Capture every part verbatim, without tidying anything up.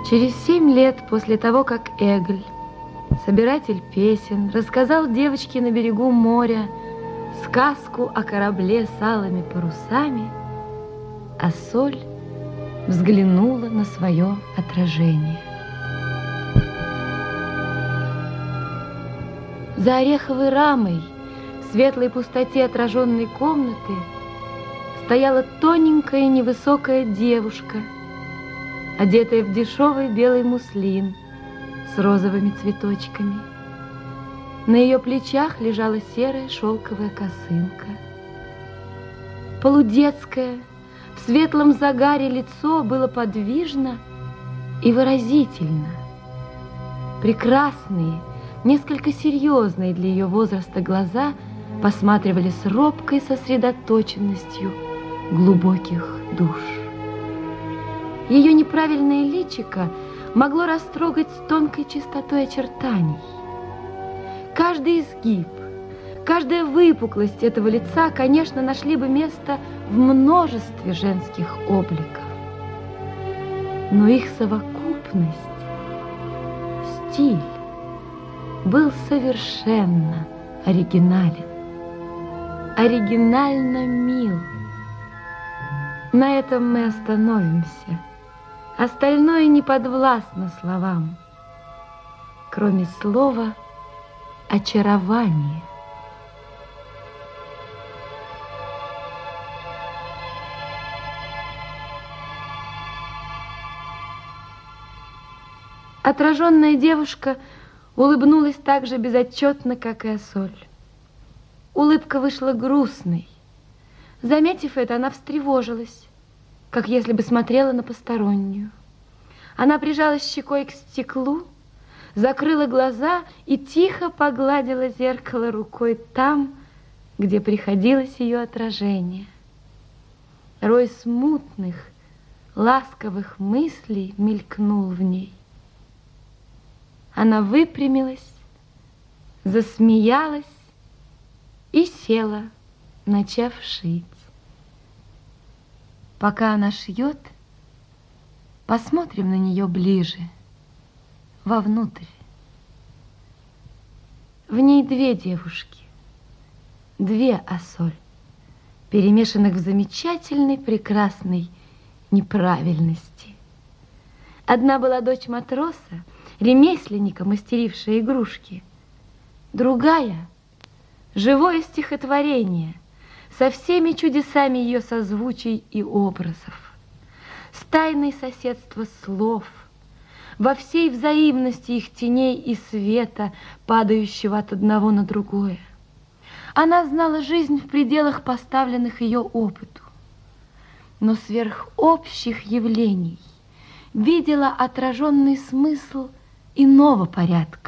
Через семь лет после того, как Эгль, собиратель песен, рассказал девочке на берегу моря сказку о корабле с алыми парусами, Ассоль взглянула на свое отражение. За ореховой рамой, в светлой пустоте отраженной комнаты, стояла тоненькая невысокая девушка, одетая в дешевый белый муслин с розовыми цветочками. На ее плечах лежала серая шелковая косынка. Полудетское, в светлом загаре лицо было подвижно и выразительно. Прекрасные, несколько серьезные для ее возраста глаза посматривали с робкой сосредоточенностью глубоких душ. Ее неправильное личико могло растрогать с тонкой чистотой очертаний. Каждый изгиб, каждая выпуклость этого лица, конечно, нашли бы место в множестве женских обликов. Но их совокупность, стиль, был совершенно оригинален, оригинально мил. На этом мы остановимся. Остальное не подвластно словам, кроме слова «очарование». Отраженная девушка улыбнулась так же безотчетно, как и Ассоль. Улыбка вышла грустной. Заметив это, она встревожилась, как если бы смотрела на постороннюю. Она прижалась щекой к стеклу, закрыла глаза и тихо погладила зеркало рукой там, где приходилось ее отражение. Рой смутных, ласковых мыслей мелькнул в ней. Она выпрямилась, засмеялась и села, начав шить. Пока она шьет, посмотрим на нее ближе, вовнутрь. В ней две девушки, две Ассоль, перемешанных в замечательной, прекрасной неправильности. Одна была дочь матроса, ремесленника, мастерившая игрушки. Другая — живое стихотворение со всеми чудесами ее созвучий и образов, с тайной соседства слов, во всей взаимности их теней и света, падающего от одного на другое. Она знала жизнь в пределах, поставленных ее опыту, но сверх общих явлений видела отраженный смысл иного порядка.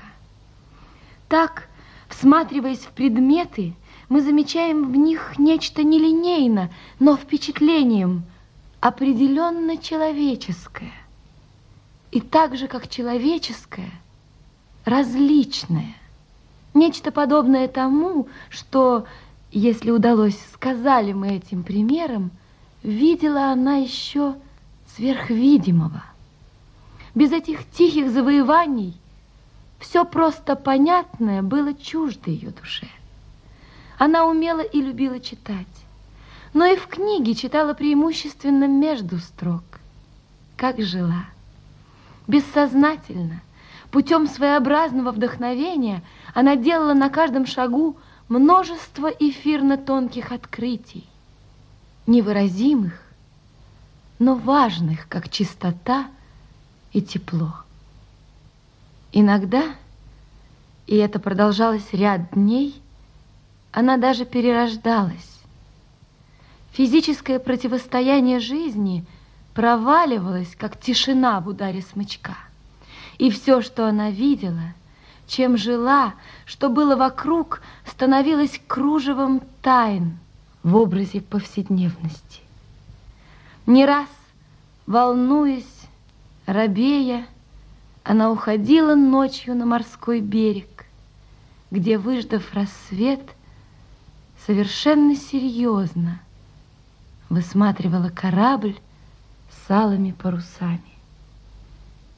Так, всматриваясь в предметы, мы замечаем в них нечто нелинейно, но впечатлением определенно человеческое. И так же, как человеческое, различное. Нечто подобное тому, что, если удалось, сказали мы этим примером, видела она еще сверхвидимого. Без этих тихих завоеваний все просто понятное было чуждо ее душе. Она умела и любила читать, но и в книге читала преимущественно между строк. Как жила? Бессознательно, путем своеобразного вдохновения, она делала на каждом шагу множество эфирно-тонких открытий, невыразимых, но важных, как чистота и тепло. Иногда, и это продолжалось ряд дней, она даже перерождалась. Физическое противостояние жизни проваливалось, как тишина в ударе смычка. И все, что она видела, чем жила, что было вокруг, становилось кружевом тайн в образе повседневности. Не раз, волнуясь, робея, она уходила ночью на морской берег, где, выждав рассвет, совершенно серьезно высматривала корабль с алыми парусами.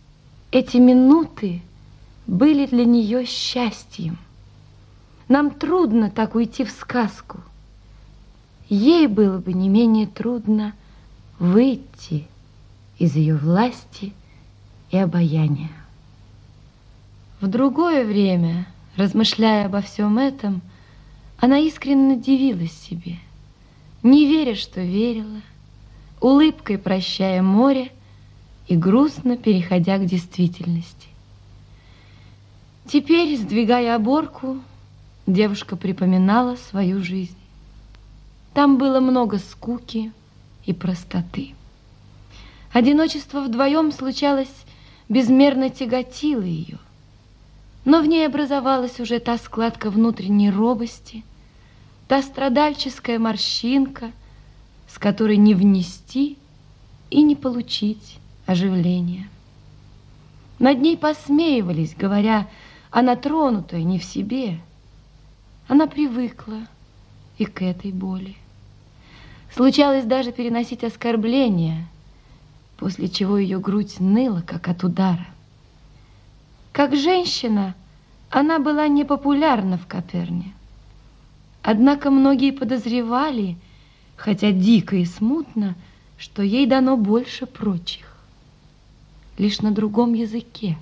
Эти минуты были для нее счастьем. Нам трудно так уйти в сказку. Ей было бы не менее трудно выйти из ее власти и обаяния. В другое время, размышляя обо всем этом, она искренне дивилась себе, не веря, что верила, улыбкой прощая море и грустно переходя к действительности. Теперь, сдвигая оборку, девушка припоминала свою жизнь. Там было много скуки и простоты. Одиночество вдвоем, случалось, безмерно тяготило ее, но в ней образовалась уже та складка внутренней робости, та страдальческая морщинка, с которой не внести и не получить оживления. Над ней посмеивались, говоря, она тронутая, не в себе. Она привыкла и к этой боли. Случалось даже переносить оскорбления, после чего ее грудь ныла, как от удара. Как женщина она была непопулярна в Коперне. Однако многие подозревали, хотя дико и смутно, что ей дано больше прочих, лишь на другом языке.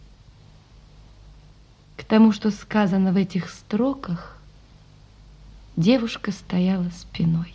К тому, что сказано в этих строках, девушка стояла спиной.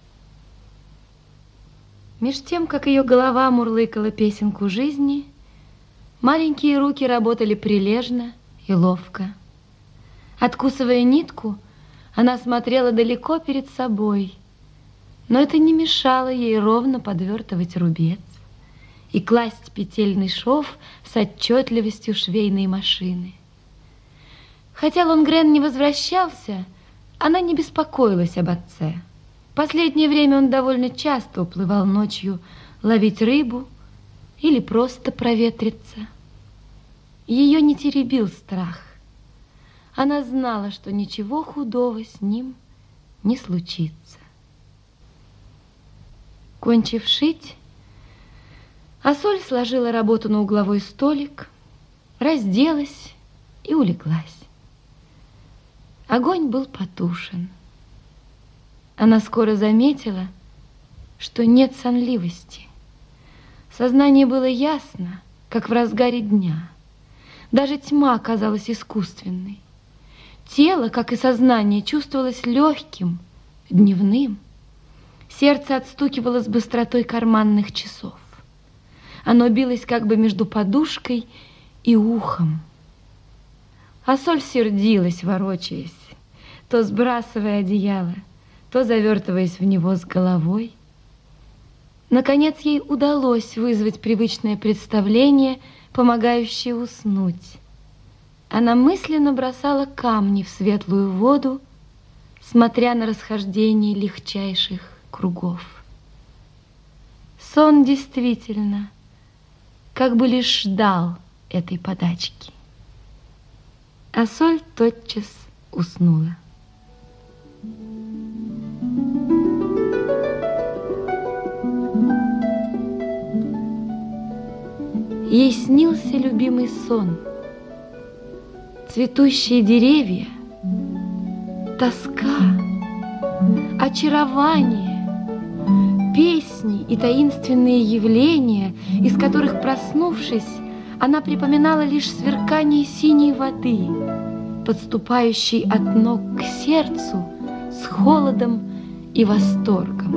Меж тем, как ее голова мурлыкала песенку жизни, маленькие руки работали прилежно и ловко. Откусывая нитку, она смотрела далеко перед собой, но это не мешало ей ровно подвертывать рубец и класть петельный шов с отчетливостью швейной машины. Хотя Лонгрен не возвращался, она не беспокоилась об отце. В последнее время он довольно часто уплывал ночью ловить рыбу или просто проветриться. Ее не теребил страх. Она знала, что ничего худого с ним не случится. Кончив шить, Ассоль сложила работу на угловой столик, разделась и улеглась. Огонь был потушен. Она скоро заметила, что нет сонливости. Сознание было ясно, как в разгаре дня. Даже тьма казалась искусственной. Тело, как и сознание, чувствовалось легким, дневным. Сердце отстукивало с быстротой карманных часов. Оно билось как бы между подушкой и ухом. Ассоль сердилась, ворочаясь, то сбрасывая одеяло, то завертываясь в него с головой. Наконец ей удалось вызвать привычное представление, помогающее уснуть. Она мысленно бросала камни в светлую воду, смотря на расхождение легчайших кругов. Сон действительно как бы лишь ждал этой подачки. Ассоль тотчас уснула. Ей снился любимый сон. Цветущие деревья, тоска, очарование, песни и таинственные явления, из которых, проснувшись, она припоминала лишь сверкание синей воды, подступающей от ног к сердцу с холодом и восторгом.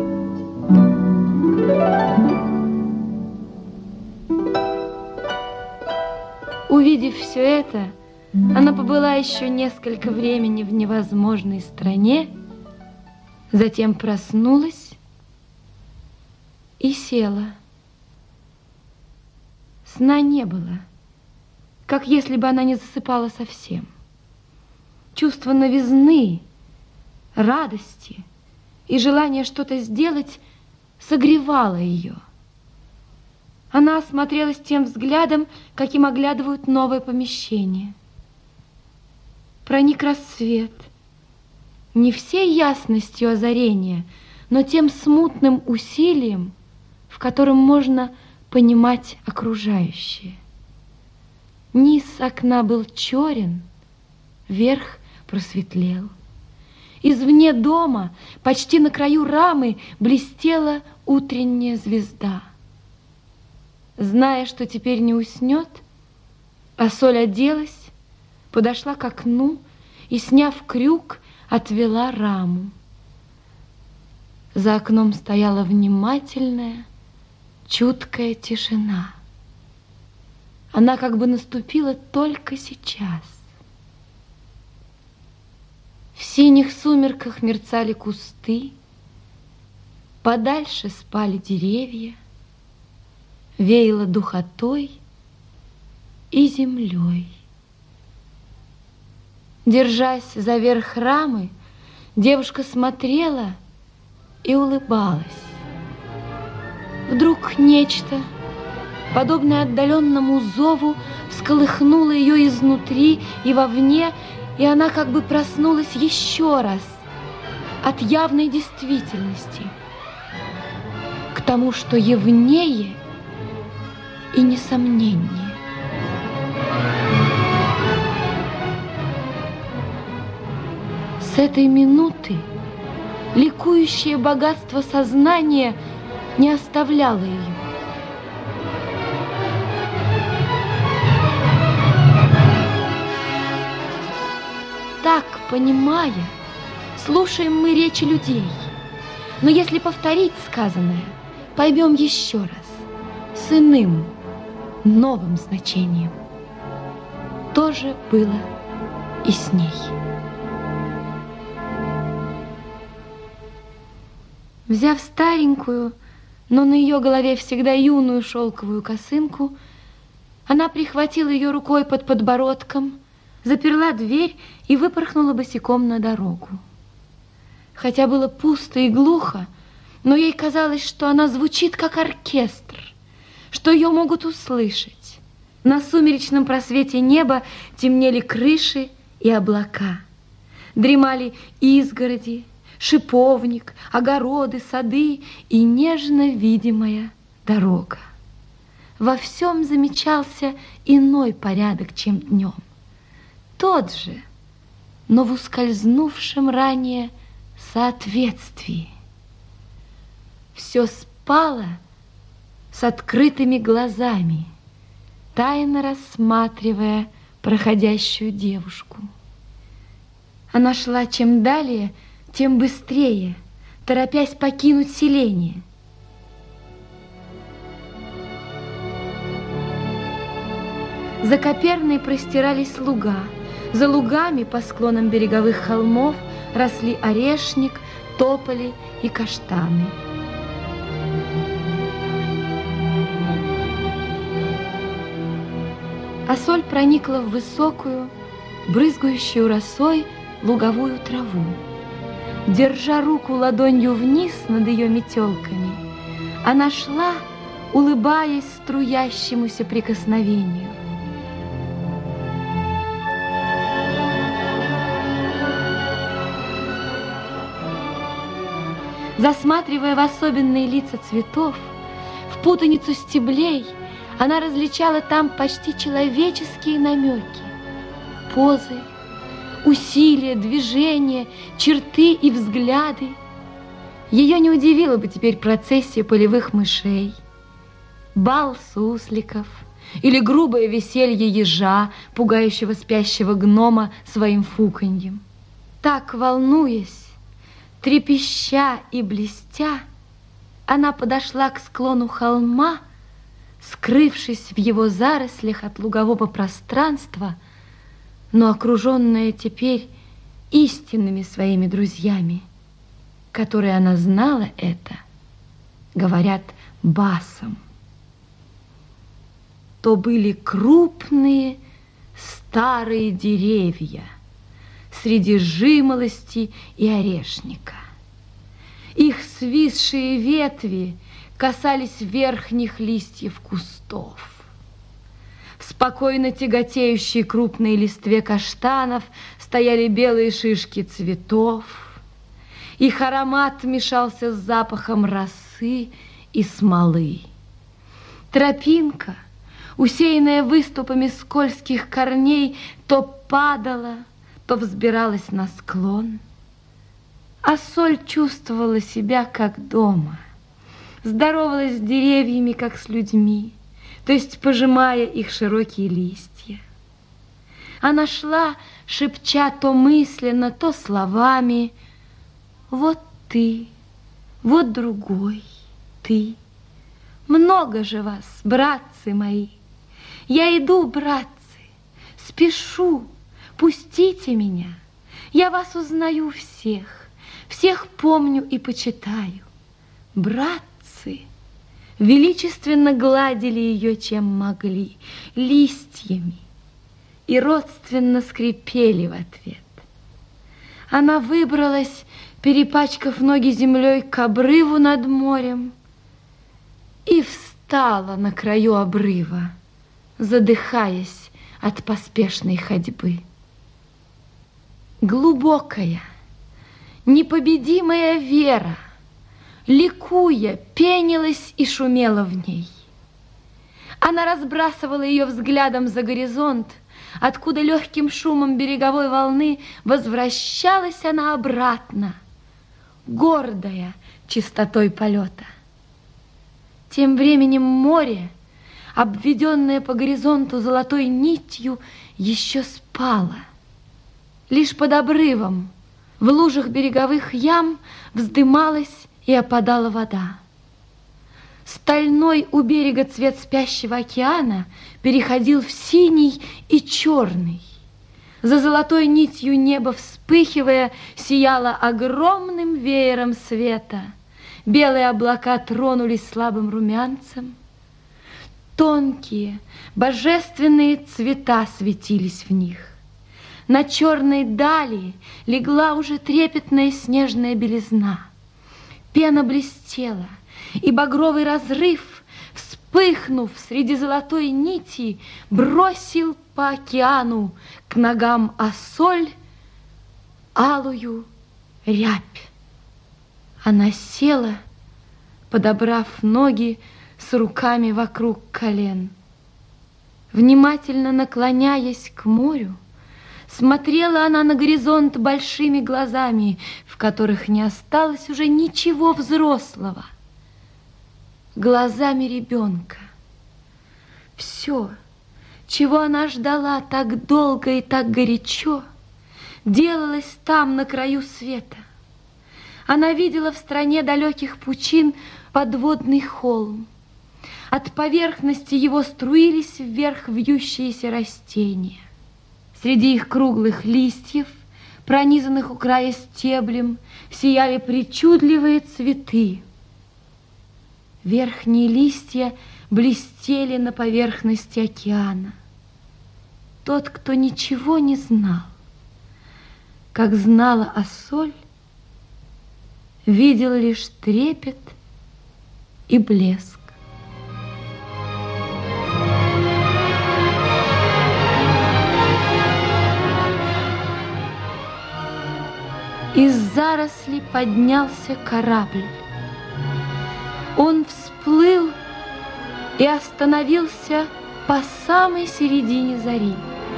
Увидев все это, она побыла еще несколько времени в невозможной стране, затем проснулась и села. Сна не было, как если бы она не засыпала совсем. Чувство новизны, радости и желание что-то сделать согревало ее. Она осмотрелась тем взглядом, каким оглядывают новое помещение. Проник рассвет, не всей ясностью озарения, но тем смутным усилием, в котором можно понимать окружающее. Низ окна был черен, верх просветлел. Извне дома, почти на краю рамы, блестела утренняя звезда. Зная, что теперь не уснет, Ассоль оделась, подошла к окну и, сняв крюк, отвела раму. За окном стояла внимательная, чуткая тишина. Она как бы наступила только сейчас. В синих сумерках мерцали кусты, подальше спали деревья, веяло духотой и землей. Держась за верх рамы, девушка смотрела и улыбалась. Вдруг нечто, подобное отдаленному зову, всколыхнуло ее изнутри и вовне, и она как бы проснулась еще раз от явной действительности к тому, что явнее и несомненнее. С этой минуты ликующее богатство сознания не оставляло ее. Так, понимая, слушаем мы речи людей, но если повторить сказанное, поймем еще раз, с иным, новым значением. То же было и с ней. Взяв старенькую, но на ее голове всегда юную шелковую косынку, она прихватила ее рукой под подбородком, заперла дверь и выпорхнула босиком на дорогу. Хотя было пусто и глухо, но ей казалось, что она звучит как оркестр, что ее могут услышать. На сумеречном просвете неба темнели крыши и облака, дремали изгороди, шиповник, огороды, сады и нежно видимая дорога. Во всем замечался иной порядок, чем днем. Тот же, но в ускользнувшем ранее соответствии. Все спало с открытыми глазами, тайно рассматривая проходящую девушку. Она шла чем далее, тем быстрее, торопясь покинуть селение. За Коперной простирались луга. За лугами по склонам береговых холмов росли орешник, тополи и каштаны. Ассоль проникла в высокую, брызгающую росой луговую траву. Держа руку ладонью вниз над ее метелками, она шла, улыбаясь струящемуся прикосновению. Засматривая в особенные лица цветов, в путаницу стеблей, она различала там почти человеческие намеки, позы, усилия, движения, черты и взгляды. Ее не удивила бы теперь процессия полевых мышей, бал сусликов или грубое веселье ежа, пугающего спящего гнома своим фуканьем. Так, волнуясь, трепеща и блестя, она подошла к склону холма, скрывшись в его зарослях от лугового пространства, но окруженная теперь истинными своими друзьями, которые, она знала это, говорят басом. То были крупные старые деревья среди жимолости и орешника. Их свисшие ветви касались верхних листьев кустов. В спокойно тяготеющей крупной листве каштанов стояли белые шишки цветов. Их аромат мешался с запахом росы и смолы. Тропинка, усеянная выступами скользких корней, то падала, то взбиралась на склон. А соль чувствовала себя как дома, здоровалась с деревьями, как с людьми, то есть пожимая их широкие листья. Она шла, шепча то мысленно, то словами: вот ты, вот другой ты. Много же вас, братцы мои. Я иду, братцы, спешу, пустите меня. Я вас узнаю всех, всех помню и почитаю. Братцы величественно гладили ее, чем могли, листьями, и родственно скрипели в ответ. Она выбралась, перепачкав ноги землей, к обрыву над морем и встала на краю обрыва, задыхаясь от поспешной ходьбы. Глубокая, непобедимая вера, ликуя, пенилась и шумела в ней. Она разбрасывала ее взглядом за горизонт, откуда легким шумом береговой волны возвращалась она обратно, гордая чистотой полета. Тем временем море, обведенное по горизонту золотой нитью, еще спало. Лишь под обрывом, в лужах береговых ям, вздымалась и опадала вода. Стальной у берега цвет спящего океана переходил в синий и черный. За золотой нитью небо, вспыхивая, сияло огромным веером света. Белые облака тронулись слабым румянцем. Тонкие, божественные цвета светились в них. На черной дали легла уже трепетная снежная белизна. Пена блестела, и багровый разрыв, вспыхнув среди золотой нити, бросил по океану к ногам Ассоль алую рябь. Она села, подобрав ноги с руками вокруг колен. Внимательно наклоняясь к морю, смотрела она на горизонт большими глазами, в которых не осталось уже ничего взрослого. Глазами ребенка. Все, чего она ждала так долго и так горячо, делалось там, на краю света. Она видела в стране далеких пучин подводный холм. От поверхности его струились вверх вьющиеся растения. Среди их круглых листьев, пронизанных у края стеблем, сияли причудливые цветы. Верхние листья блестели на поверхности океана. Тот, кто ничего не знал, как знала Ассоль, видел лишь трепет и блеск. Из зарослей поднялся корабль. Он всплыл и остановился по самой середине зари.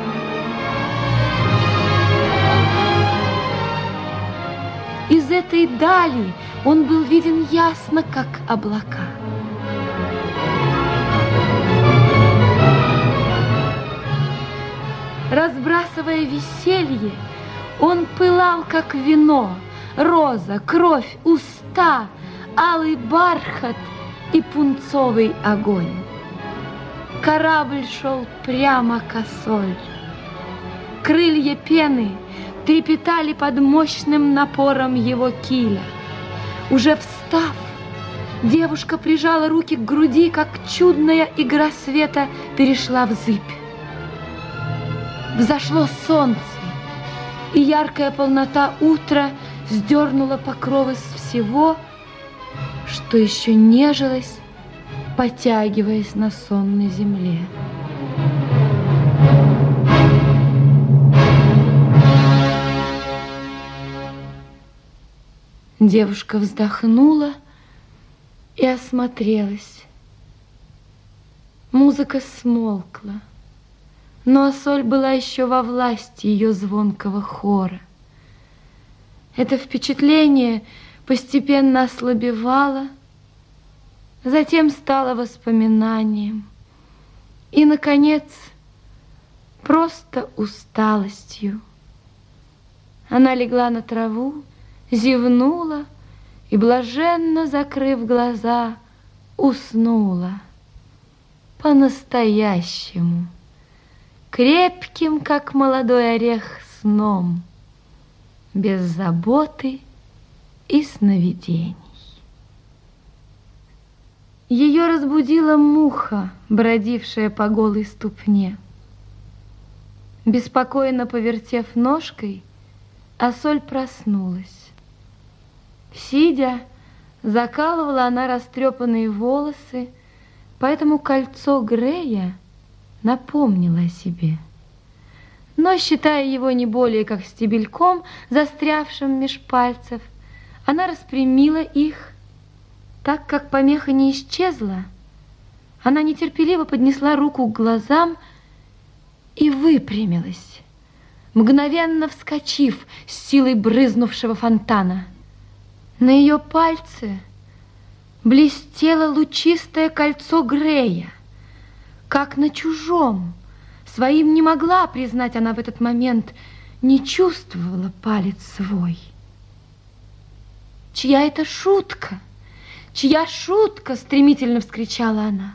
Из этой дали он был виден ясно, как облака. Разбрасывая веселье, он пылал, как вино, роза, кровь, уста, алый бархат и пунцовый огонь. Корабль шел прямо к Ассоль. Крылья пены трепетали под мощным напором его киля. Уже встав, девушка прижала руки к груди, как чудная игра света перешла в зыбь. Взошло солнце, и яркая полнота утра сдернула покровы с всего, что еще нежилось, потягиваясь на сонной земле. Девушка вздохнула и осмотрелась. Музыка смолкла, но Ассоль была еще во власти ее звонкого хора. Это впечатление постепенно ослабевало, затем стало воспоминанием и, наконец, просто усталостью. Она легла на траву, зевнула и, блаженно закрыв глаза, уснула по-настоящему, крепким, как молодой орех, сном, без заботы и сновидений. Ее разбудила муха, бродившая по голой ступне. Беспокойно повертев ножкой, Ассоль проснулась. Сидя, закалывала она растрепанные волосы, поэтому кольцо Грея напомнило о себе. Но, считая его не более как стебельком, застрявшим меж пальцев, она распрямила их. Так как помеха не исчезла, она нетерпеливо поднесла руку к глазам и выпрямилась, мгновенно вскочив с силой брызнувшего фонтана. На ее пальце блестело лучистое кольцо Грея, как на чужом. Своим не могла признать она в этот момент, не чувствовала палец свой. «Чья это шутка? Чья шутка?» — стремительно вскричала она.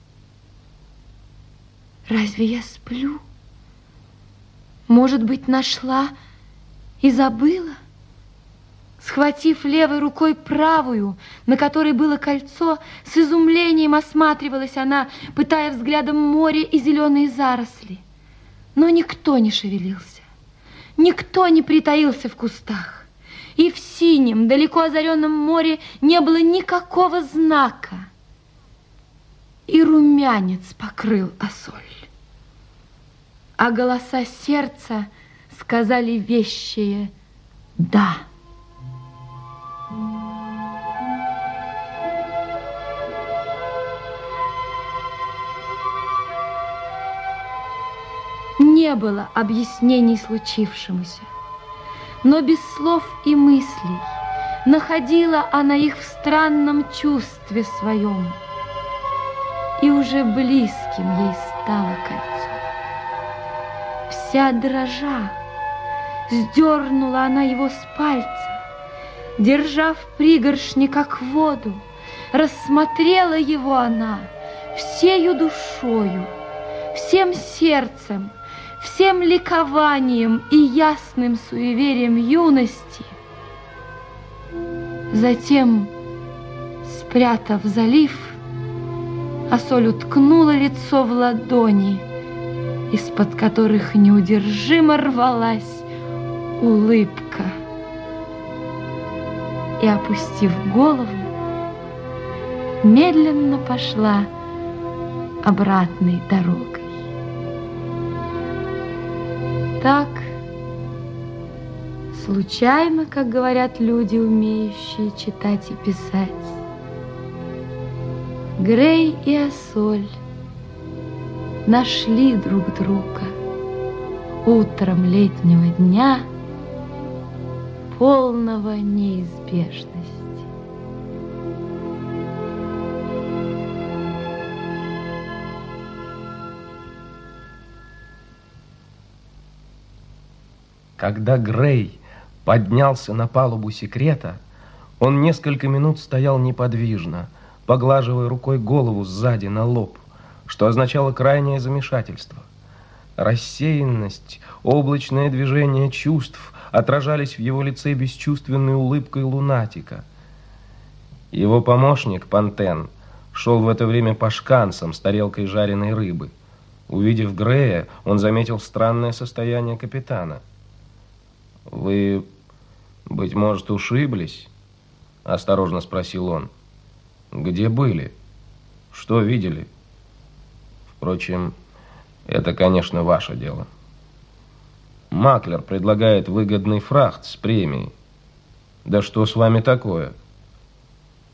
«Разве я сплю? Может быть, нашла и забыла?» Схватив левой рукой правую, на которой было кольцо, с изумлением осматривалась она, пытая взглядом море и зеленые заросли. Но никто не шевелился, никто не притаился в кустах. И в синем, далеко озаренном море не было никакого знака. И румянец покрыл Ассоль. А голоса сердца сказали вещее «да». Не было объяснений случившемуся, но без слов и мыслей находила она их в странном чувстве своем, и уже близким ей стало кольцо. Вся дрожа сдернула она его с пальца, держа в пригоршне, как воду, рассмотрела его она всею душою, всем сердцем, всем ликованием и ясным суеверием юности. Затем, спрятав залив, Ассоль уткнула лицо в ладони, из-под которых неудержимо рвалась улыбка. И, опустив голову, медленно пошла обратной дорогой. Так, случайно, как говорят люди, умеющие читать и писать, Грей и Ассоль нашли друг друга утром летнего дня, полного неизбежности. Когда Грей поднялся на палубу секрета, он несколько минут стоял неподвижно, поглаживая рукой голову сзади на лоб, что означало крайнее замешательство. Рассеянность, облачное движение чувств отражались в его лице бесчувственной улыбкой лунатика. Его помощник, Пантен, шел в это время по шканцам с тарелкой жареной рыбы. Увидев Грея, он заметил странное состояние капитана. «Вы, быть может, ушиблись?» – осторожно спросил он. «Где были? Что видели? Впрочем, это, конечно, ваше дело. Маклер предлагает выгодный фрахт с премией. Да что с вами такое?»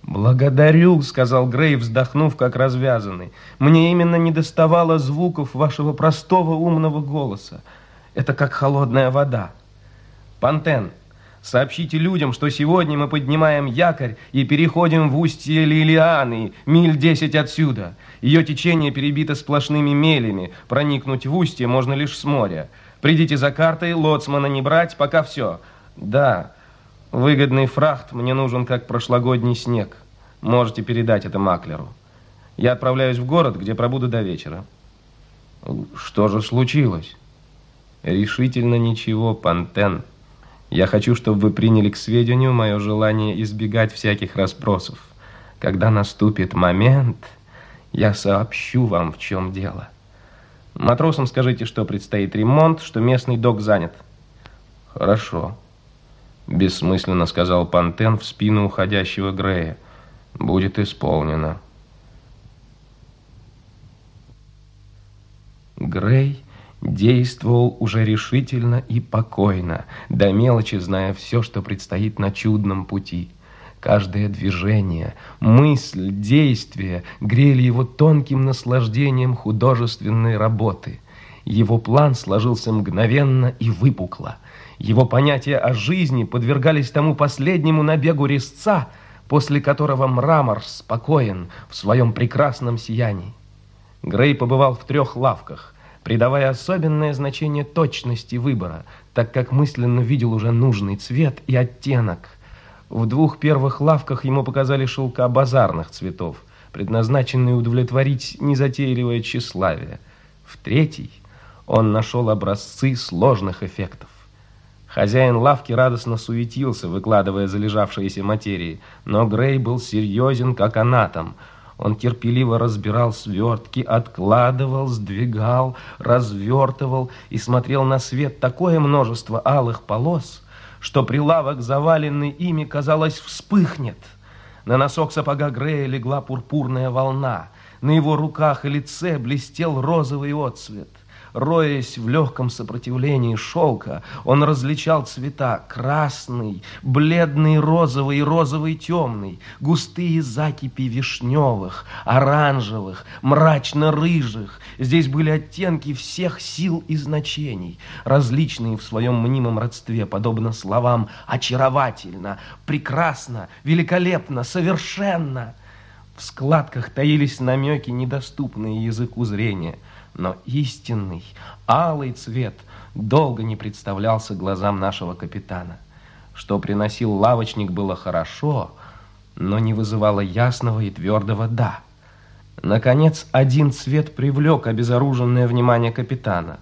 «Благодарю», — сказал Грей, вздохнув, как развязанный. «Мне именно недоставало звуков вашего простого умного голоса. Это как холодная вода. Пантен, сообщите людям, что сегодня мы поднимаем якорь и переходим в устье Лилианы, миль десять отсюда. Ее течение перебито сплошными мелями. Проникнуть в устье можно лишь с моря. Придите за картой, лоцмана не брать, пока все. Да, выгодный фрахт мне нужен, как прошлогодний снег. Можете передать это маклеру. Я отправляюсь в город, где пробуду до вечера». «Что же случилось?» «Решительно ничего, Пантен. Я хочу, чтобы вы приняли к сведению мое желание избегать всяких расспросов. Когда наступит момент, я сообщу вам, в чем дело. Матросам скажите, что предстоит ремонт, что местный док занят». «Хорошо», — бессмысленно сказал Пантен в спину уходящего Грея. «Будет исполнено». Грей действовал уже решительно и покойно, до мелочи зная все, что предстоит на чудном пути. Каждое движение, мысль, действие грели его тонким наслаждением художественной работы. Его план сложился мгновенно и выпукло. Его понятия о жизни подвергались тому последнему набегу резца, после которого мрамор спокоен в своем прекрасном сиянии. Грей побывал в трех лавках, придавая особенное значение точности выбора, так как мысленно видел уже нужный цвет и оттенок. В двух первых лавках ему показали шелка базарных цветов, предназначенные удовлетворить незатейливое тщеславие. В третий он нашел образцы сложных эффектов. Хозяин лавки радостно суетился, выкладывая залежавшиеся материи, но Грей был серьезен, как анатом. Он терпеливо разбирал свертки, откладывал, сдвигал, развертывал и смотрел на свет такое множество алых полос, что прилавок, заваленный ими, казалось, вспыхнет. На носок сапога Грея легла пурпурная волна, на его руках и лице блестел розовый отцвет. Роясь в легком сопротивлении шелка, он различал цвета: красный, бледный розовый и розовый темный, густые закипи вишневых, оранжевых, мрачно-рыжих. Здесь были оттенки всех сил и значений, различные в своем мнимом родстве, подобно словам «очаровательно», «прекрасно», «великолепно», «совершенно». В складках таились намеки, недоступные языку зрения. Но истинный, алый цвет долго не представлялся глазам нашего капитана. Что приносил лавочник, было хорошо, но не вызывало ясного и твердого «да». Наконец, один цвет привлек обезоруженное внимание капитана.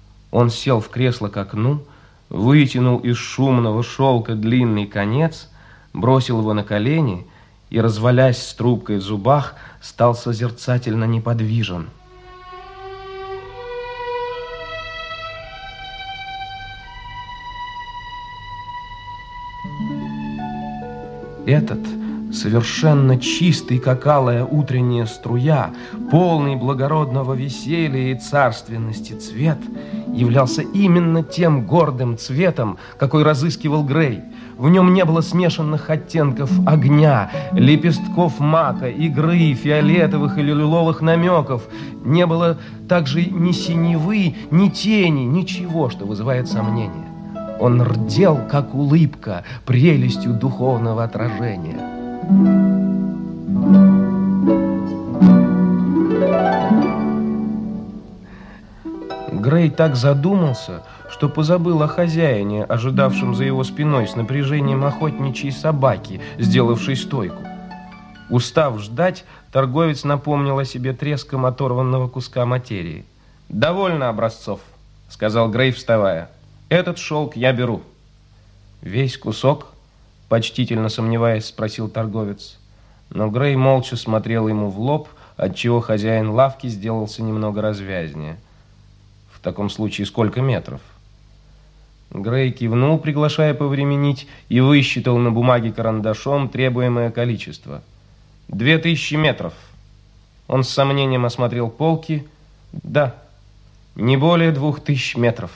Он сел в кресло к окну, вытянул из шумного шелка длинный конец, бросил его на колени и, развалясь с трубкой в зубах, стал созерцательно неподвижен. Этот совершенно чистый, как алая утренняя струя, полный благородного веселья и царственности цвет, являлся именно тем гордым цветом, какой разыскивал Грей. В нем не было смешанных оттенков огня, лепестков мака, игры, фиолетовых или лиловых намеков. Не было также ни синевы, ни тени, ничего, что вызывает сомнения. Он рдел, как улыбка, прелестью духовного отражения. Грей так задумался, что позабыл о хозяине, ожидавшем за его спиной с напряжением охотничьей собаки, сделавшей стойку. Устав ждать, торговец напомнил о себе треском оторванного куска материи. «Довольно образцов», — сказал Грей, вставая. «Этот шелк я беру». «Весь кусок?» — почтительно сомневаясь, спросил торговец. Но Грей молча смотрел ему в лоб, отчего хозяин лавки сделался немного развязнее. «В таком случае сколько метров?» Грей кивнул, приглашая повременить, и высчитал на бумаге карандашом требуемое количество. «Две тысячи метров». Он с сомнением осмотрел полки. «Да, не более двух тысяч метров».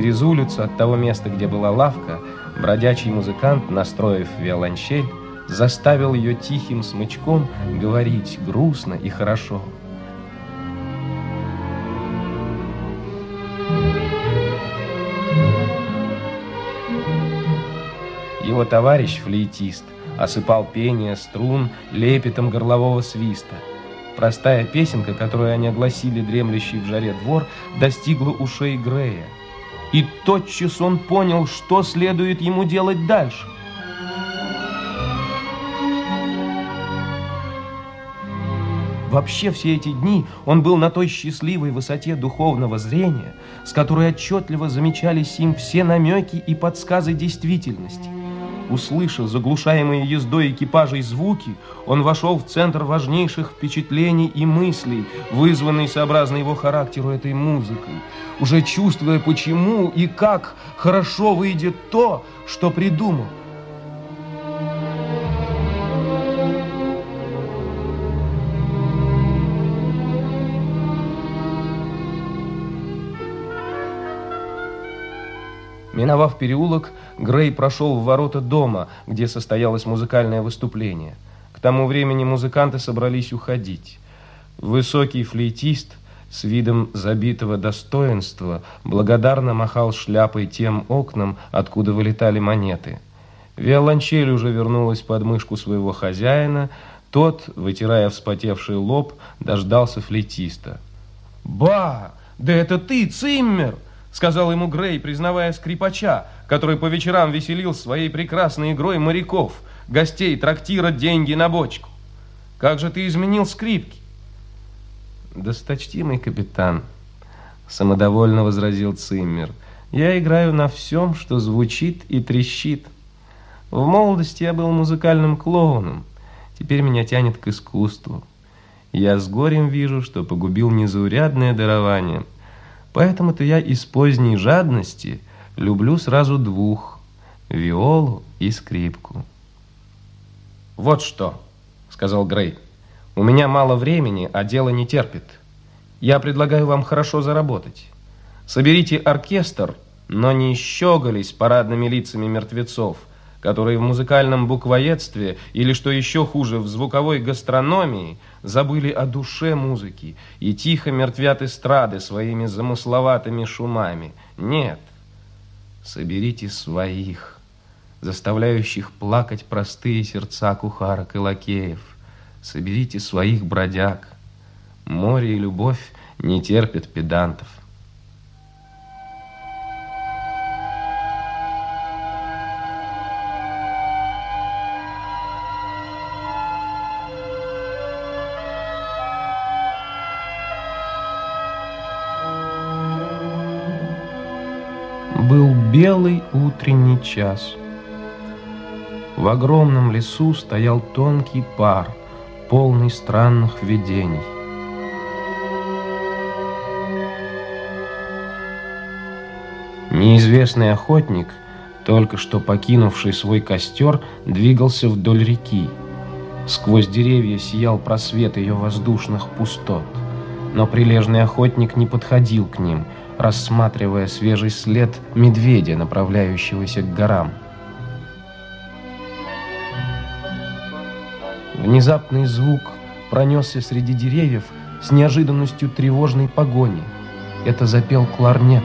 Через улицу от того места, где была лавка, бродячий музыкант, настроив виолончель, заставил ее тихим смычком говорить грустно и хорошо. Его товарищ, флейтист, осыпал пение струн лепетом горлового свиста. Простая песенка, которую они огласили дремлющий в жаре двор, достигла ушей Грея. И тотчас он понял, что следует ему делать дальше. Вообще все эти дни он был на той счастливой высоте духовного зрения, с которой отчетливо замечались им все намеки и подсказы действительности. Услышав заглушаемые ездой экипажей звуки, он вошел в центр важнейших впечатлений и мыслей, вызванный сообразно его характеру этой музыкой, уже чувствуя, почему и как хорошо выйдет то, что придумал. Миновав переулок, Грей прошел в ворота дома, где состоялось музыкальное выступление. К тому времени музыканты собрались уходить. Высокий флейтист с видом забитого достоинства благодарно махал шляпой тем окнам, откуда вылетали монеты. Виолончель уже вернулась под мышку своего хозяина. Тот, вытирая вспотевший лоб, дождался флейтиста. «Ба! Да это ты, Циммер!» — сказал ему Грей, признавая скрипача, который по вечерам веселил своей прекрасной игрой моряков, гостей трактира «Деньги на бочку». «Как же ты изменил скрипки?» «Досточтимый капитан», — самодовольно возразил Циммер, — «я играю на всем, что звучит и трещит. В молодости я был музыкальным клоуном, теперь меня тянет к искусству. Я с горем вижу, что погубил незаурядное дарование. Поэтому-то я из поздней жадности люблю сразу двух — виолу и скрипку». «Вот что», — сказал Грей, — «у меня мало времени, а дело не терпит. Я предлагаю вам хорошо заработать. Соберите оркестр, но не щеголись парадными лицами мертвецов, которые в музыкальном буквоедстве или, что еще хуже, в звуковой гастрономии забыли о душе музыки и тихо мертвят эстрады своими замысловатыми шумами. Нет, соберите своих, заставляющих плакать простые сердца кухарок и лакеев. Соберите своих бродяг. Море и любовь не терпят педантов». Был белый утренний час. В огромном лесу стоял тонкий пар, полный странных видений. Неизвестный охотник, только что покинувший свой костер, двигался вдоль реки. Сквозь деревья сиял просвет ее воздушных пустот, но прилежный охотник не подходил к ним, рассматривая свежий след медведя, направляющегося к горам. Внезапный звук пронесся среди деревьев с неожиданностью тревожной погони. Это запел кларнет.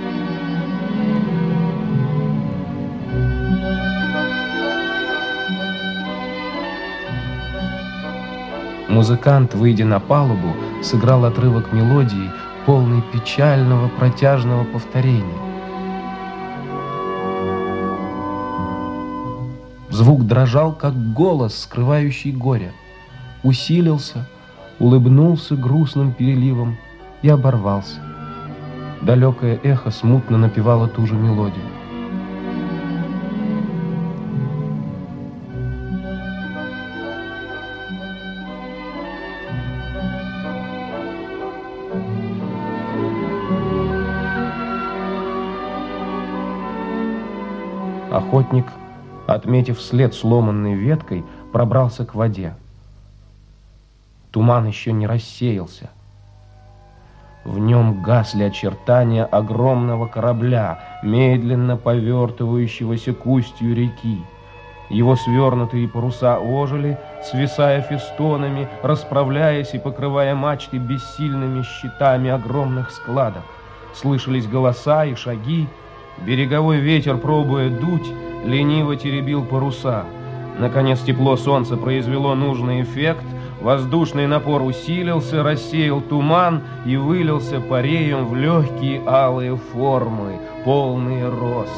Музыкант, выйдя на палубу, сыграл отрывок мелодии, полный печального протяжного повторения. Звук дрожал, как голос, скрывающий горе. Усилился, улыбнулся грустным переливом и оборвался. Далекое эхо смутно напевало ту же мелодию. Охотник, отметив след сломанной веткой, пробрался к воде. Туман еще не рассеялся. В нем гасли очертания огромного корабля, медленно повертывающегося к устью реки. Его свернутые паруса ожили, свисая фестонами, расправляясь и покрывая мачты бессильными щитами огромных складов. Слышались голоса и шаги. Береговой ветер, пробуя дуть, лениво теребил паруса. Наконец тепло солнца произвело нужный эффект. Воздушный напор усилился, рассеял туман и вылился пареем в легкие алые формы, полные роз.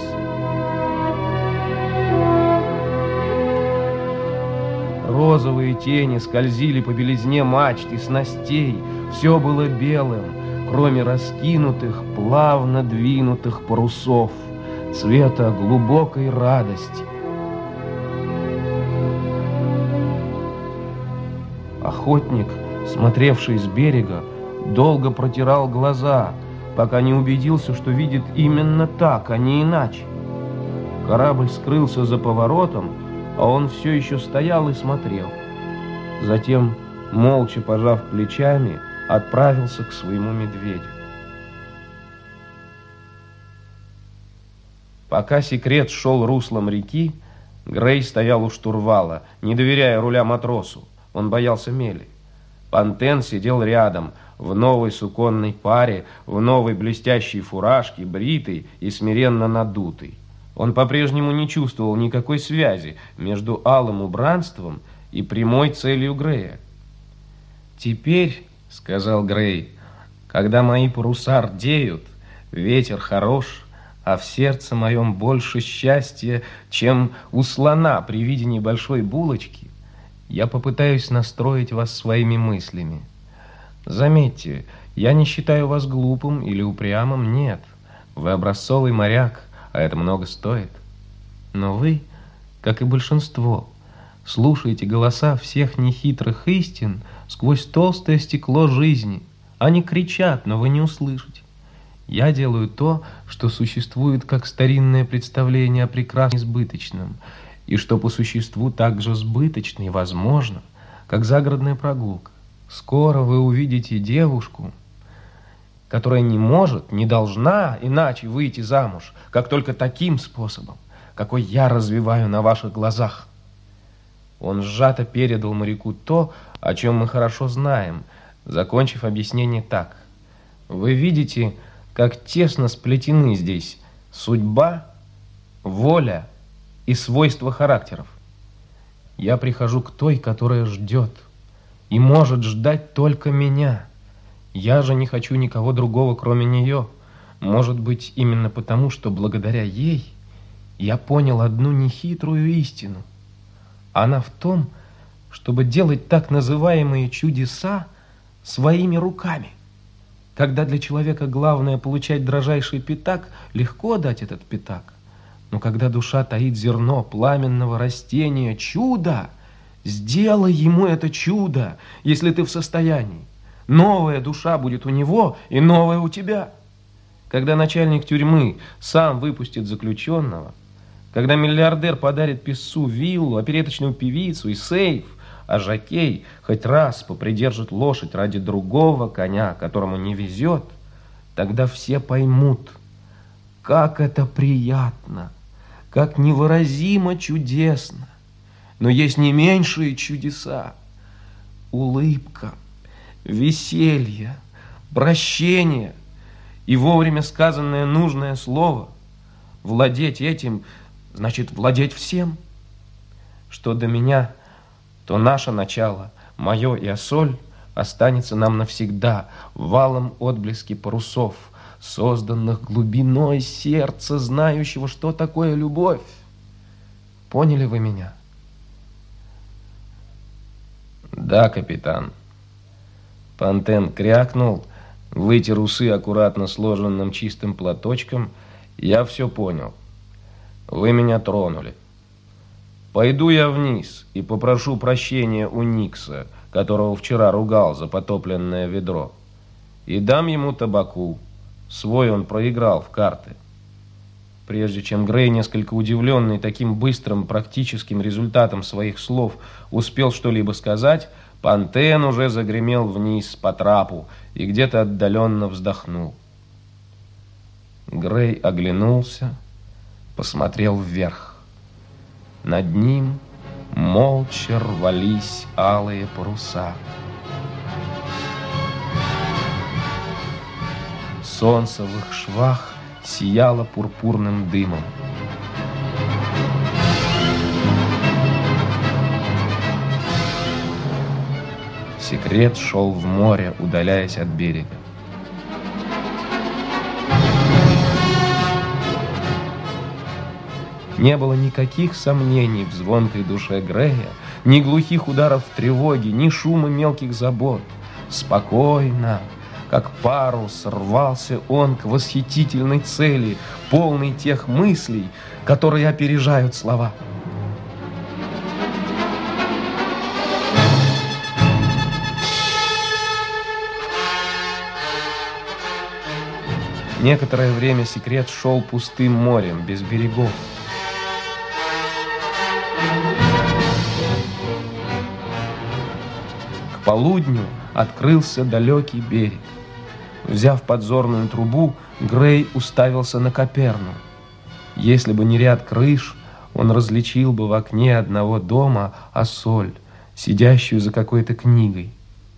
Розовые тени скользили по белизне мачт и снастей. Все было белым, кроме раскинутых, плавно двинутых парусов, цвета глубокой радости. Охотник, смотревший с берега, долго протирал глаза, пока не убедился, что видит именно так, а не иначе. Корабль скрылся за поворотом, а он все еще стоял и смотрел. Затем, молча пожав плечами, отправился к своему медведю. Пока секрет шел руслом реки, Грей стоял у штурвала, не доверяя руля матросу. Он боялся мели. Пантен сидел рядом, в новой суконной паре, в новой блестящей фуражке, бритый и смиренно надутый. Он по-прежнему не чувствовал никакой связи между алым убранством и прямой целью Грея. «Теперь, — сказал Грей, — когда мои паруса рдеют, ветер хорош, а в сердце моем больше счастья, чем у слона при виде небольшой булочки, я попытаюсь настроить вас своими мыслями. Заметьте, я не считаю вас глупым или упрямым, нет. Вы образцовый моряк, а это много стоит. Но вы, как и большинство, слушаете голоса всех нехитрых истин сквозь толстое стекло жизни. Они кричат, но вы не услышите. Я делаю то, что существует как старинное представление о прекрасном и избыточном, и что по существу так же сбыточно и возможно, как загородная прогулка. Скоро вы увидите девушку, которая не может, не должна иначе выйти замуж, как только таким способом, какой я развиваю на ваших глазах. Он сжато передал моряку то, о чем мы хорошо знаем, закончив объяснение так. Вы видите, как тесно сплетены здесь судьба, воля и свойства характеров. Я прихожу к той, которая ждет, и может ждать только меня. Я же не хочу никого другого, кроме нее. Может быть, именно потому, что благодаря ей я понял одну нехитрую истину. Она в том, чтобы делать так называемые чудеса своими руками. Когда для человека главное получать дрожайший пятак, легко дать этот пятак. Но когда душа таит зерно пламенного растения, чудо, сделай ему это чудо, если ты в состоянии. Новая душа будет у него и новая у тебя. Когда начальник тюрьмы сам выпустит заключенного, когда миллиардер подарит писцу виллу, опереточную певицу и сейф, а жокей хоть раз попридержит лошадь ради другого коня, которому не везет, тогда все поймут, как это приятно, как невыразимо чудесно. Но есть не меньшие чудеса. Улыбка, веселье, прощение и вовремя сказанное нужное слово. Владеть этим значит владеть всем. Что до меня, то наше начало, мое и Ассоль, останется нам навсегда в валом отблеске парусов, созданных глубиной сердца, знающего, что такое любовь. Поняли вы меня? Да, капитан. Пантен крякнул, вытер усы аккуратно сложенным чистым платочком. Я все понял. Вы меня тронули. Пойду я вниз и попрошу прощения у Никса, которого вчера ругал за потопленное ведро, и дам ему табаку. Свой он проиграл в карты. Прежде чем Грей, несколько удивленный таким быстрым практическим результатом своих слов, успел что-либо сказать, Пантен уже загремел вниз по трапу и где-то отдаленно вздохнул. Грей оглянулся, посмотрел вверх. Над ним молча рвались алые паруса. Солнце в их швах сияло пурпурным дымом. Секрет шел в море, удаляясь от берега. Не было никаких сомнений в звонкой душе Грея, ни глухих ударов тревоги, ни шума мелких забот. Спокойно, как парус, рвался он к восхитительной цели, полной тех мыслей, которые опережают слова. Некоторое время Секрет шел пустым морем, без берегов. К полудню открылся далекий берег. Взяв подзорную трубу, Грей уставился на Коперну. Если бы не ряд крыш, он различил бы в окне одного дома Ассоль, сидящую за какой-то книгой.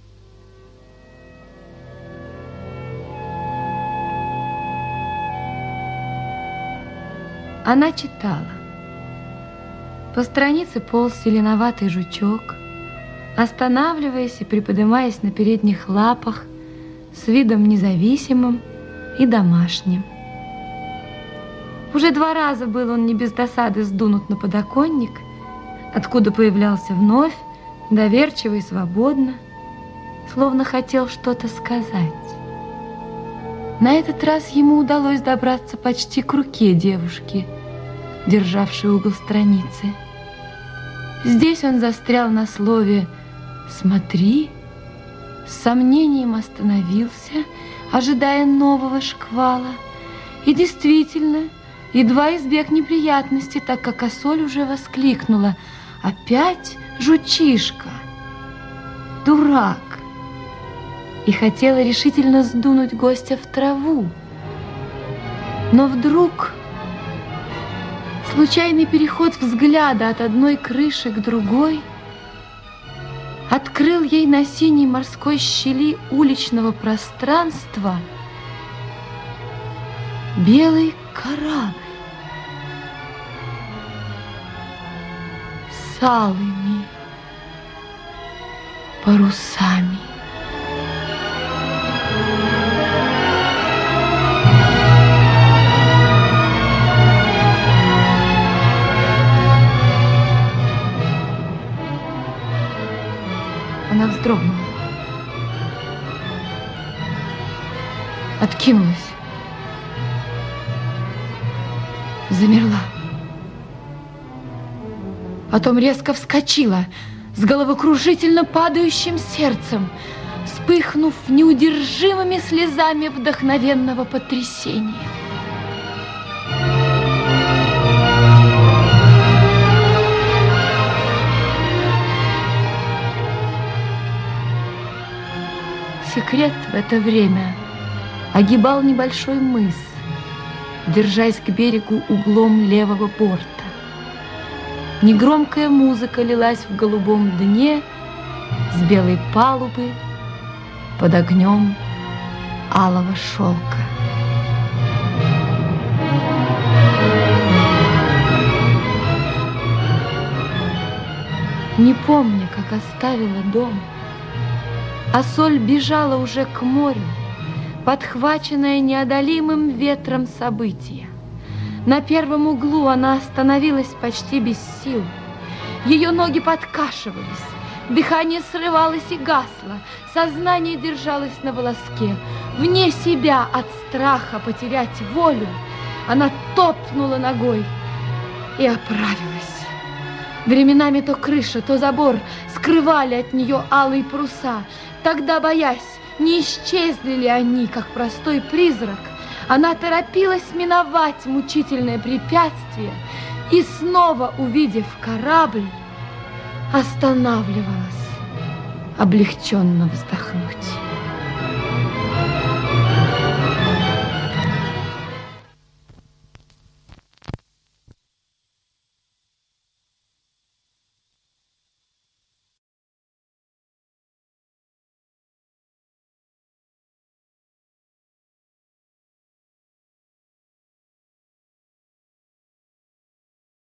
Она читала. По странице полз зеленоватый жучок, останавливаясь и приподнимаясь на передних лапах с видом независимым и домашним. Уже два раза был он не без досады сдунут на подоконник, откуда появлялся вновь, доверчиво и свободно, словно хотел что-то сказать. На этот раз ему удалось добраться почти к руке девушки, державшей угол страницы. Здесь он застрял на слове «смотри», с сомнением остановился, ожидая нового шквала, и действительно едва избег неприятности, так как Ассоль уже воскликнула: «Опять жучишка! Дурак!» и хотела решительно сдунуть гостя в траву. Но вдруг случайный переход взгляда от одной крыши к другой открыл ей на синей морской щели уличного пространства белый корабль с алыми парусами. Она вздрогнула, откинулась, замерла. Потом резко вскочила с головокружительно падающим сердцем, вспыхнув неудержимыми слезами вдохновенного потрясения. Секрет в это время огибал небольшой мыс, держась к берегу углом левого борта. Негромкая музыка лилась в голубом дне с белой палубы под огнем алого шелка. Не помня, как оставила дом, Ассоль бежала уже к морю, подхваченная неодолимым ветром события. На первом углу она остановилась почти без сил. Ее ноги подкашивались, дыхание срывалось и гасло, сознание держалось на волоске. Вне себя от страха потерять волю, она топнула ногой и оправилась. Временами то крыша, то забор скрывали от нее алые паруса. Тогда, боясь, не исчезли ли они, как простой призрак, она торопилась миновать мучительное препятствие и, снова увидев корабль, останавливалась облегченно вздохнуть.